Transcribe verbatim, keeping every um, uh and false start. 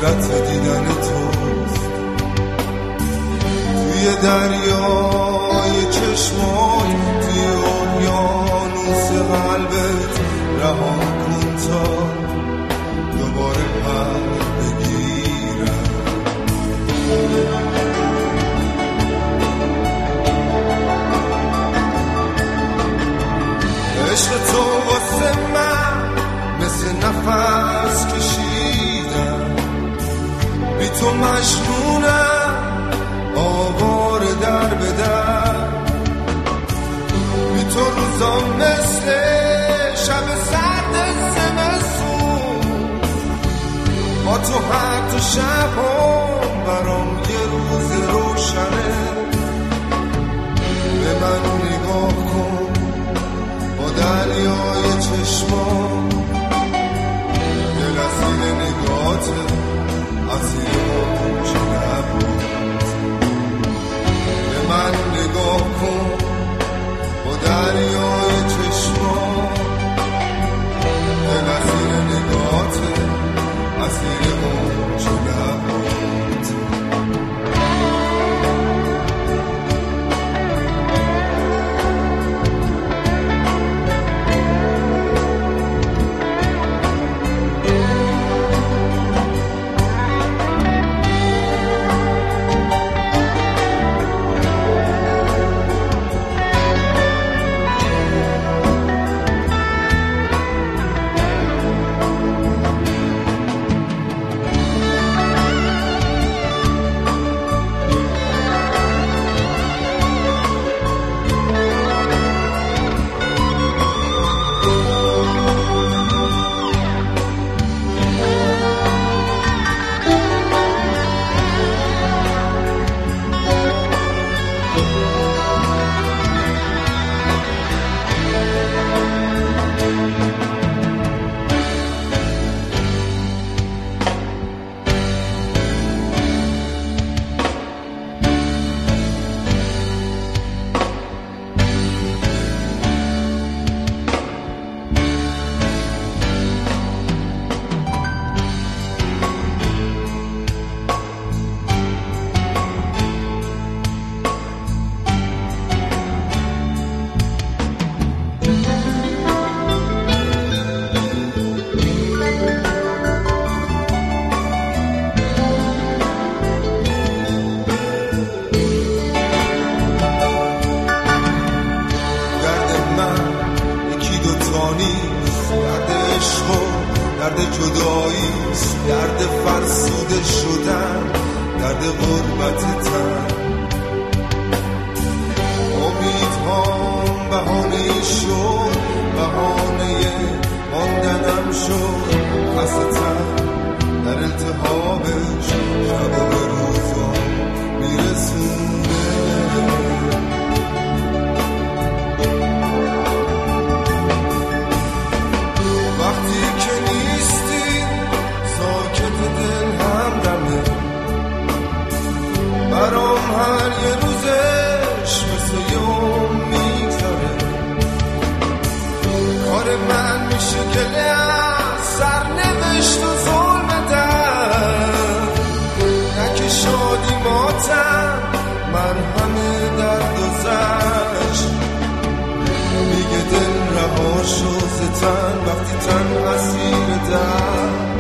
قدرت دیدن توست توی دریای چشمات، توی اقیانوس قلبت رها کن تا دوباره پر بگیرم. عشق تو واسه من مثل نفس کشیدم، بی تو مجنونم آواره در به در، بی تو روزام مثل شب سرد زمستون، با تو حتی شبام برام یه روز روشنه. به من نگاه کن با دریای چشمام، دل اسیر نگاهته اسیر موج لبات. به من نگاه کن با دریای چشمام، دل اسیر نگاهته اسیر موج لبات. درد جداییست، درد فرسوده شدن، درد غربت تن. امیدهام بهانه شد، بهانه ماندنم شد، خستم در التهابش شب و به روزا میرسونده. وقتی که نیستی ساکت دل همدمه، برام هر یه روزش مثل یوم میگذره. کار من میشه گله از سرنوشت و ظلم در، نه که شادی ماتم مرهم درد و زشت. میگه دل رها شو ز تن وقتی تن اسیر در.